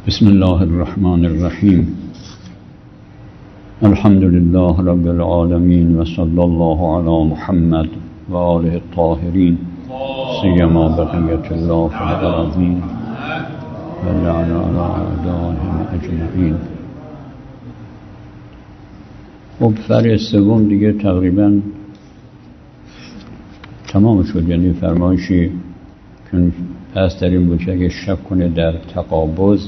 بسم الله الرحمن الرحیم. الحمد لله رب العالمین و صلی الله علی محمد و آله الطاهرین سیما بقیت الله فی الارضین و لعن علی اعدائهم اجمعین. خب فرع سوم دیگه تقریبا تمام شد، یعنی فرمایشی که پس در این بود که اگه شک کنه در تقابض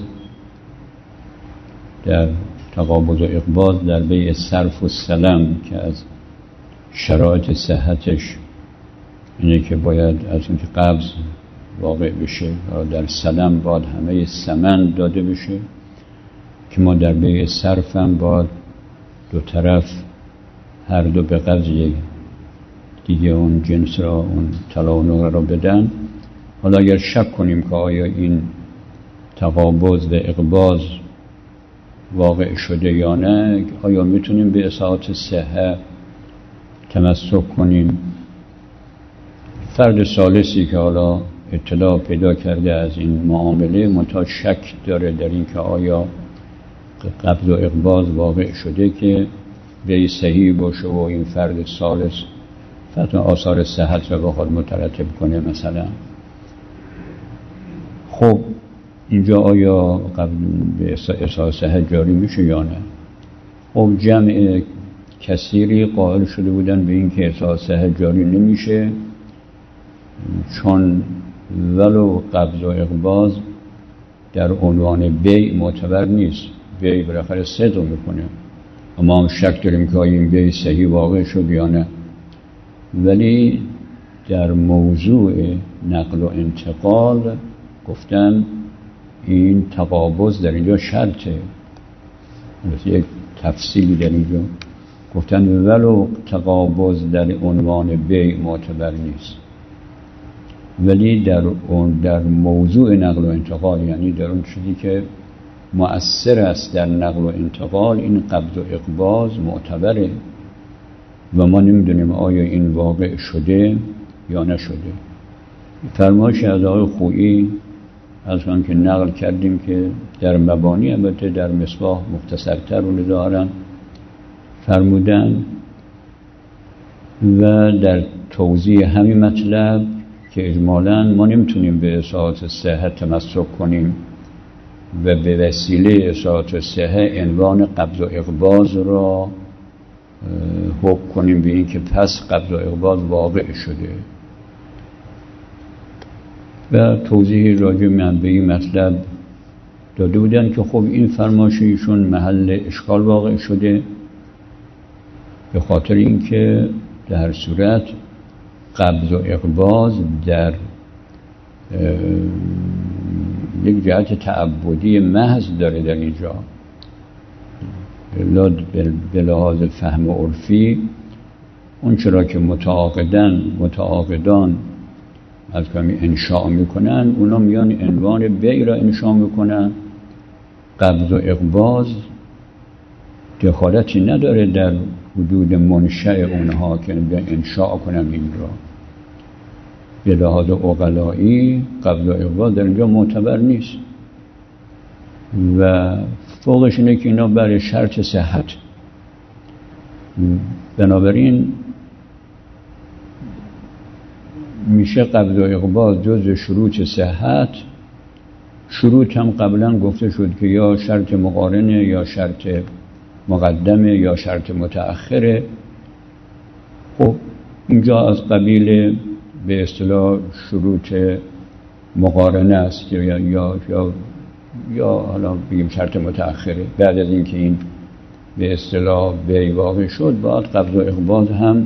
و اقباض در بیع صرف و سلم که از شرایط صحتش اینه که باید از اون که قبض واقع بشه و در سلم باید همه ثمن داده بشه، که ما در بیع صرف هم باید دو طرف هر دو به قبض دیگه اون جنس را، اون طلا و نقره را بدن. حالا اگر شک کنیم که آیا این تقابض و اقباض واقع شده یا نه، آیا میتونیم به اصالت صحه تمسک کنیم؟ فرد ثالثی که حالا اطلاع پیدا کرده از این معامله منتها شک داره در این که آیا قبض و اقباض واقع شده که به صحیح باشه و این فرد ثالث فتن آثار صحت را بخواد مترتب کنه مثلا. خب اینجا آیا به اصالت صحت جاری میشه یا نه؟ خب جمع کثیری قائل شده بودن به این که اصالت صحت جاری نمیشه، چون ولو قبض و اقباض در عنوان بیع معتبر نیست. بیع بالاخره صدق میکنه، اما هم شک داریم که آیا این بیع صحیح واقع شد یا نه. ولی در موضوع نقل و انتقال گفتن این تقابض در اینجا شرطه. یک تفصیلی در اینجا گفتن ولو تقابض در عنوان بیع معتبر نیست، ولی در موضوع نقل و انتقال، یعنی در اون چیزی که مؤثر است در نقل و انتقال، این قبض و اقباض معتبره و ما نمیدونیم آیا این واقع شده یا نشده. فرمایش از آقای خویی از آن که نقل کردیم که در مبانی البته در مصباح مختصرتر رو دارن فرمودن و در توضیح همین مطلب که اجمالاً ما نمیتونیم به اصالت صحت تمسک کنیم و به وسیله اصالت صحت عنوان قبض و اقباض را حکم کنیم به این که پس قبض و اقباض واقع شده. و توضیح راجع به این مطلب داده بودن که خب این فرمایش ایشون محل اشکال واقع شده، به خاطر اینکه در هر صورت قبض و اقباض در یک جهت تعبدی محض داره. در اینجا به لحاظ فهم عرفی اون چرا که متعاقدان از کمی انشاء میکنن، اونا میان عنوان بیع را انشاء میکنن. قبض و اقباض دخالتی نداره در حدود منشأ اونها که بیان انشاء کنن این را. به لحاظ عقلایی قبض و اقباض در اینجا معتبر نیست و فوقش اینه که اینا برای شرط صحت. بنابراین میشه قبض و اقباض جز شروط صحت. شروط هم قبلا گفته شد که یا شرط مقارنه یا شرط مقدمه یا شرط متأخره. خب اینجا از قبیل به اصطلاح شروط مقارنه است یا حالا بگیم شرط متأخره. بعد از اینکه این به اصطلاح بیع واقع شد باید قبض و اقباض هم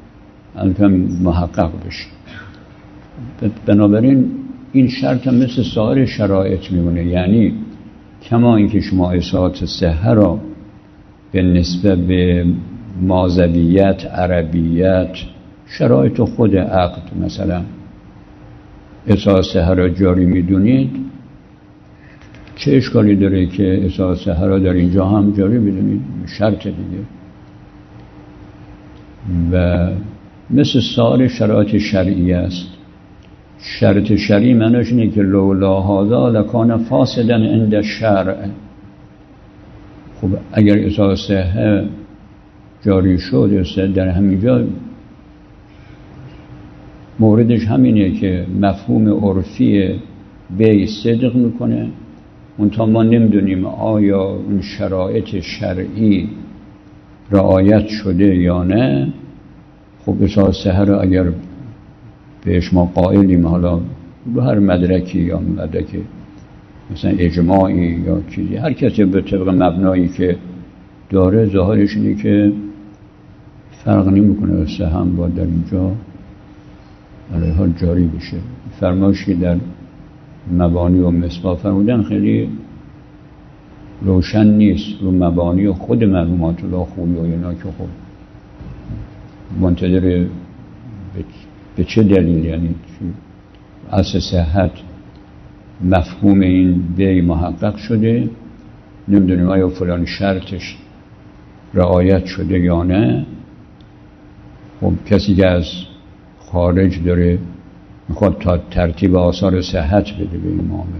محقق بشه. بنابراین این شرط هم مثل سایر شرایط میمونه، یعنی کما اینکه شما اصالت صحه را به نسبت به ماذبیت، عربیت، شرایط خود عقد مثلا اصالت صحه را جاری میدونید، چه اشکالی داره که اصالت صحه را در اینجا هم جاری بدونید؟ شرط دیگه. و مثل سایر شرایط شرعی است شرط شرعی معناش اینه که لولا هذا لکان فاسدا عند الشرع. خب اگر اصلاح صحه جاری شد در همینجا موردش همینه که مفهوم عرفی بی صدق میکنه، منتها ما نمیدونیم آیا اون شرایط شرعی رعایت شده یا نه. خب اصلاح صحه رو اگر بهش ما قائلیم، حالا به هر مدرکی یا مدرکی مثلا اجماعی یا چیزی، هر کسی به طبق مبنایی که داره ظاهرش اینه که فرق نمیکنه، صحه هم باید در اینجا علیه حال جاری بشه. فرمایشی در مبانی و مصباح فرمودن خیلی روشن نیست رو مبانی و خود معلومات الله خوبی و اینا که خب منتظر به چه دلیل، یعنی اصل صحت مفهوم این بی محقق شده، نمیدونیم آیا فلان شرطش رعایت شده یا نه. خب کسی که از خارج داره میخواد تا ترتیب آثار صحت بده به این معامله،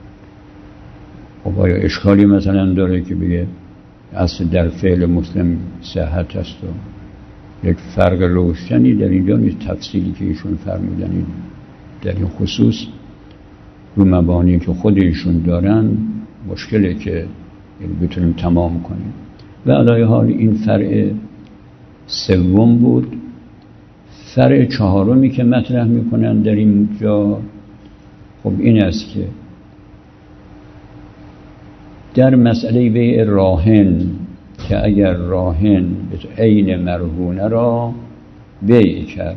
خب آیا اشکالی مثلا داره که بگه اصل در فعل مسلم صحت هست؟ یک فرق روشنی در اینجا نیست. تفصیلی که ایشون فرمودن در این خصوص رو مبانی که خود ایشون دارن مشکله که بتونیم تمام کنیم. و علیه حال این فرع سوم بود. فرع چهارمی که مطرح میکنن در اینجا خب این است که در مسئله بیع راهن، که اگر راهن به عین مرهونه را بیع کرد،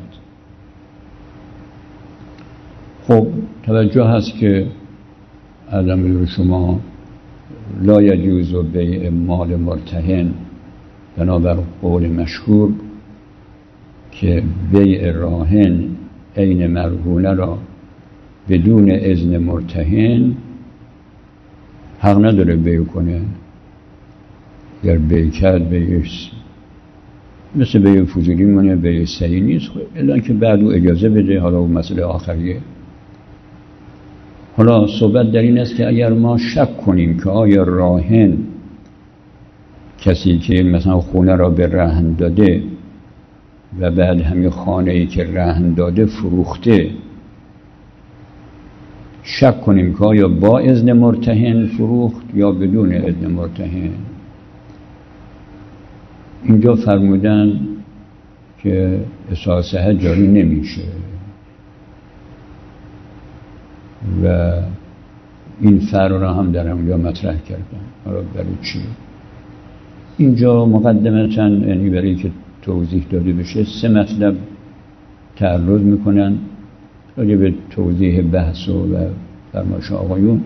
خب توجه هست که عدم رو شما لا یجوز بیع مال مرتهن بنابر قول مشهور که بیع راهن عین مرهونه را بدون اذن مرتهن حق نداره بیع کنه. اگر بیع کرد بیعش مثل بیع فضولی مونه، بیع صحیح نیست، الا که بعد او اجازه بده. حالا اون مسئله آخریه. حالا صحبت در این است که اگر ما شک کنیم که آیا راهن، کسی که مثلا خونه را به رهن داده و بعد همین خانه‌ای که رهن داده فروخته، شک کنیم که آیا با اذن مرتهن فروخت یا بدون اذن مرتهن، اینجا فرمودن که اساسه جاری نمیشه. و این فرع را هم در اونجا مطرح کردن. حالا برای چی؟ اینجا مقدمتاً یعنی برای که توضیح داده بشه 3 مطلب تعرض میکنن راجع به توضیح بحث و فرمایش آقایون.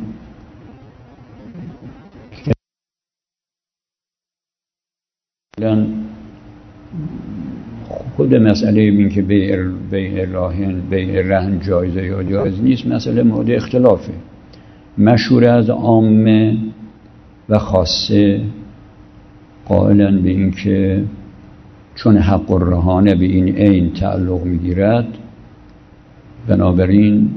خود مسئله این که بیع راهن بیع رهن جایزه یا جایز نیست مسئله مورد اختلافه. مشهور از عامه و خاصه قائلن به این که چون حق الرهانه به این عین تعلق میگیرد، بنابراین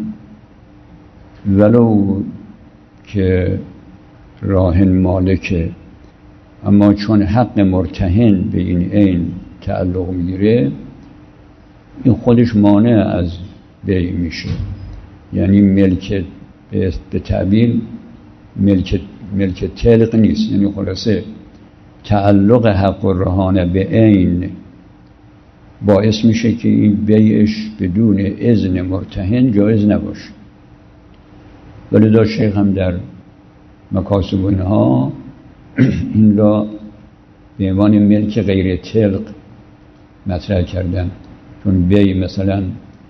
ولو که راهن مالکه اما چون حق مرتهن به این عین تعلق میگیره، این خودش مانع از بیع میشه. یعنی ملک به تعبیر ملک طلق نیست. یعنی خلاصه تعلق حق الرهانه به عین باعث میشه که این بیعش بدون اذن مرتهن جایز نباشه. ولذا شیخ هم در مکاسب اینها این را به عنوان ملک غیر طلق مطرح کردن. چون بیع مثلا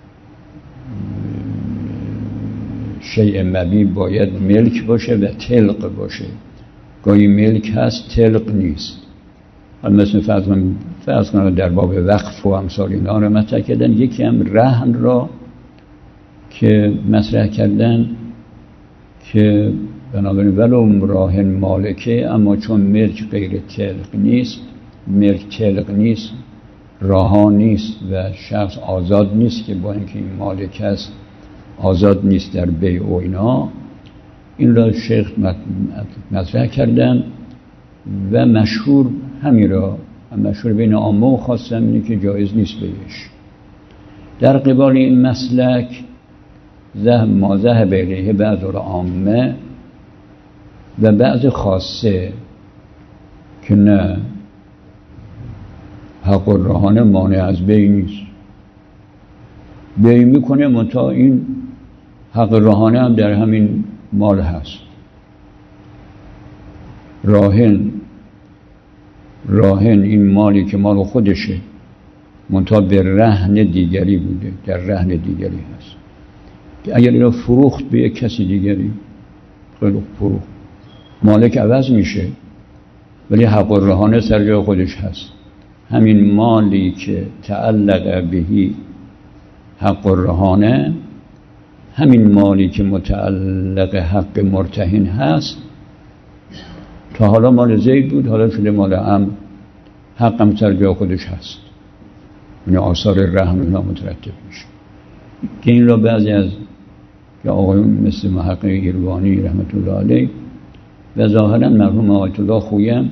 شیء مبیع باید ملک باشه و طلق باشه. گاهی ملک هست طلق نیست. مثل فرض کنم در باب وقف و امثال اینا رو مطرح کردن. یکی هم رهن را که مطرح کردن که بنابراین ولو راهن مالکه اما چون ملک غیر طلق نیست، ملک طلق نیست، راهان نیست و شخص آزاد نیست که با اینکه این مالک است آزاد نیست در بیع و اینا. این را شیخ مطرح کردن و مشهور همین را مشهور بین عامه و خاصه اینه که جایز نیست بیعش. در قبال این مسلک ما ذهب الیه بعض العامه و بعض خاصه که نه، حق الرهانه مانع از بیع نیست، بیع میکنه منتها این حق الرهانه هم در همین مال هست. راهن این مالی که مال خودشه منتها به رهن دیگری بوده، در رهن دیگری هست که اگر اینو فروخت به یک کسی دیگری، خیلی فروخت، مالک عوض میشه ولی حق الرهانه سر جای خودش هست. همین مالی که تعلق بهی حق الرهانه، همین مالی که متعلق حق مرتهن هست، تا حالا مال زید بود، حالا شده مال عمرو، حقم سر جای خودش هست، یعنی آثار رهن اینا مترتب میشه. که این را بعضی از آقایون مثل محقق ایروانی رحمت الله علیه و ظاهرا مرحوم آیت الله خویم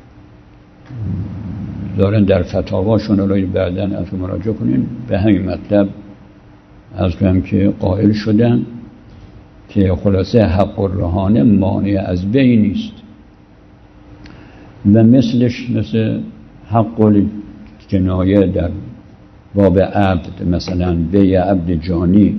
دارن در فتاواشون، الان بعداً از مراجعه کنین، به همین مطلب از کنم که قائل شدن که خلاصه حق الرهانه مانع از بیع نیست و مثل حق الجنایه در باب عبد، مثلا بیع عبد جانی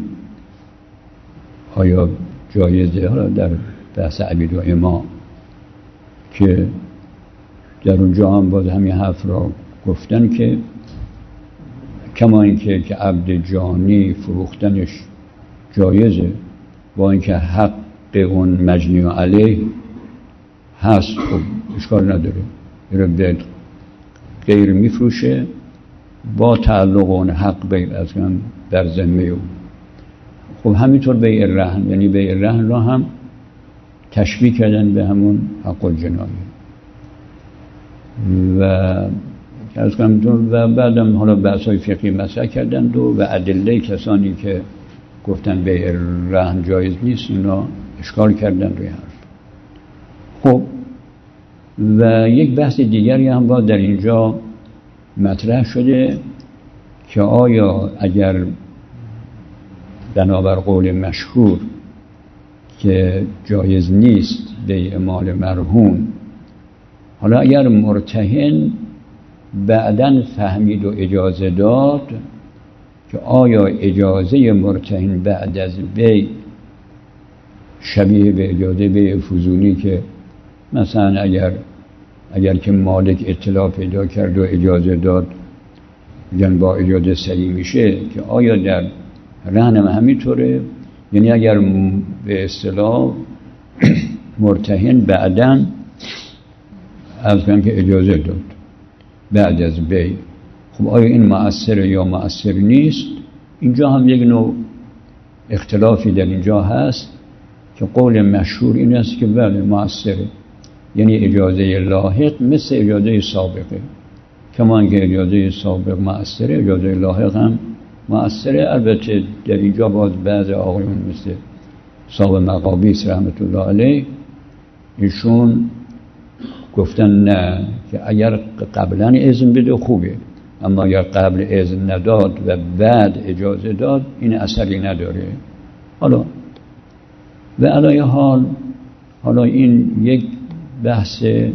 آیا جایزه؟ حالا در بحث عبید و اما که در اونجا هم باز همین حرف را گفتن که کما اینکه که عبد جانی فروختنش جایزه، با اینکه حق اون مجنی علیه هست، خب اشکال نداره، به غیر میفروشه با تعلق اون حق بیع از کن در ذمه او. خب همینطور بیع رهن، یعنی بیع رهن را هم تشبیه کردن به همون حق الجنایه و بعدم حالا بحث‌های فقهی مطرح کردند و ادله کسانی که گفتن بیع رهن جایز نیست اینا اشکال کردن روی حرف. خب و یک بحث دیگری هم باید در اینجا مطرح شده که آیا اگر بنابر قول مشهور که جایز نیست بیع مال مرهون، حالا اگر مرتهن بعداً فهمید و اجازه داد که آیا اجازه مرتهن بعد از بیع شبیه به اجازه بیع فضولی که مثلا اگر که مالک اطلاع پیدا کرد و اجازه داد یعنی با اجازه صحیح میشه، که آیا در رهن همینطوره؟ یعنی اگر به اصطلاح مرتهن بعداً از کنم که اجازه داد بعد از بیع، خب آیا این مؤثر یا مؤثر نیست؟ اینجا هم یک نوع اختلافی در اینجا هست که قول مشهور این است که بله مؤثره، یعنی اجازه لاحق مثل اجازه سابقه، کما اینکه اجازه سابق مؤثره اجازه لاحق هم مؤثره. البته در اینجا باز بعض آقایون مثل صاحب مقابیس رحمت الله علیه ایشون گفتن نه، که اگر قبلا اذن بده خوبه، اما اگر قبل اذن نداد و بعد اجازه داد این اثری نداره. حالا و علی حالا این یک بحثه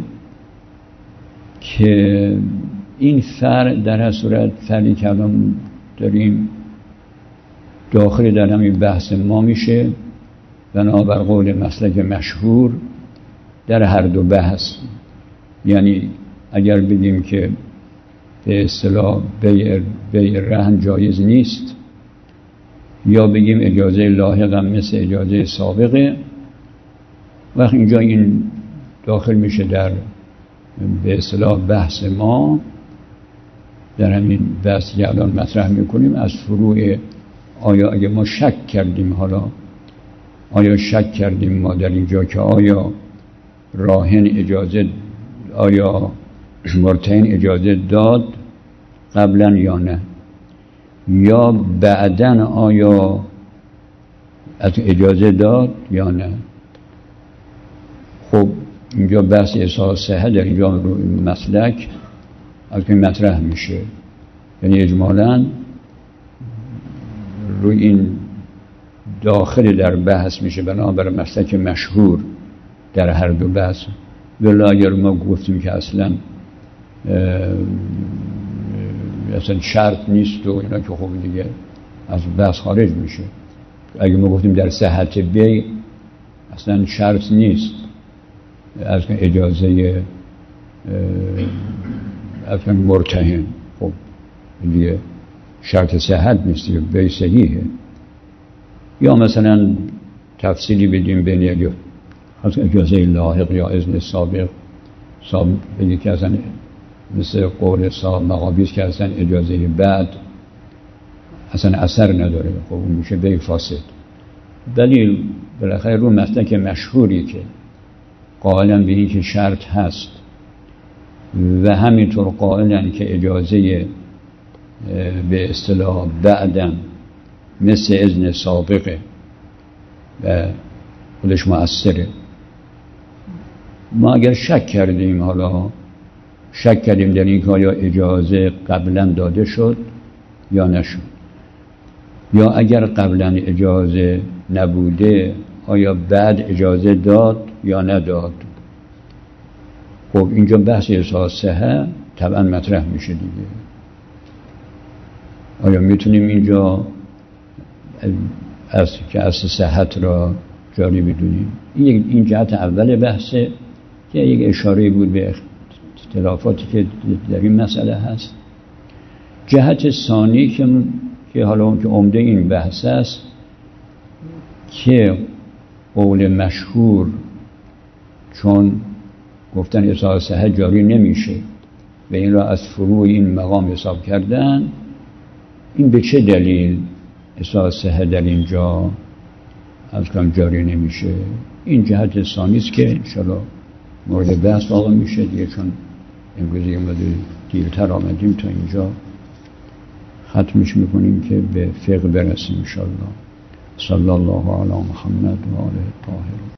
که این فرع در هر صورت فردی که الان داریم داخل در همین بحث ما میشه بنابر قول مسلک مشهور در هر دو بحث. یعنی اگر بگیم که به اصطلاح بیع رهن جایز نیست یا بگیم اجازه لاحق هم مثل اجازه سابقه، وقت اینجا این داخل میشه در به اصطلاح بحث ما در همین بحثی که الان مطرح میکنیم از فروع. آیا اگه ما شک کردیم، حالا آیا شک کردیم ما در اینجا که آیا راهن اجازه، آیا مرتهن اجازه داد قبلا یا نه، یا بعدن آیا از اجازه داد یا نه. خب اینجا بحث اصحاح صحت در اینجا رو مسلک از که مطرح میشه، یعنی اجمالاً روی این داخل در بحث میشه بنابرای مسلک مشهور در هر دو بحث. ولی اگر ما گفتیم که اصلا شرط نیست و اینا که خب دیگه از بحث خارج میشه. اگر ما گفتیم در صحت بیع اصلا شرط نیست از اجازه از مرتهن، خب دیگه شرط صحت نیست، بیع صحیحه. یا مثلا تفصیلی بدیم بین از اجازه لاحق یا اذن سابق بگی که اصلا مثل قول صاحب مقابیس که اصلا اجازه بعد اصلا اثر نداره، خب اون میشه بیع فاسد. ولی بالاخره رو مسلک مشهوری که قائلا به این که شرط هست و همینطور قائلا که اجازه به اصطلاح بعدم مثل اذن سابقه و خودش مؤثره. ما اگر شک کردیم در این که آیا اجازه قبلا داده شد یا نشد، یا اگر قبلا اجازه نبوده آیا بعد اجازه داد یا نداد، خب اینجا بحث اصحاح صحت طبعا مطرح میشه دیگه. آیا میتونیم اینجا از صحت را جاری بدونیم؟ این جهت اول بحثه که یک اشاره بود به اختلافاتی که در این مسئله هست. جهت ثانی که حالا اون که عمده این بحث است که قول مشهور چون گفتن اصحاح صحت جاری نمیشه و این را از فروع این مقام حساب کردن، این به چه دلیل اصحاح صحت در اینجا از کم جاری نمیشه؟ این جهت ثانی است که انشاءالله مورد بحث واقع میشه دیگه، چون امروز یه مدت دیرتر آمدیم تا اینجا ختمش میکنیم که به فقه برسیم انشاءالله. صلی الله علی محمد و آله الطاهرین.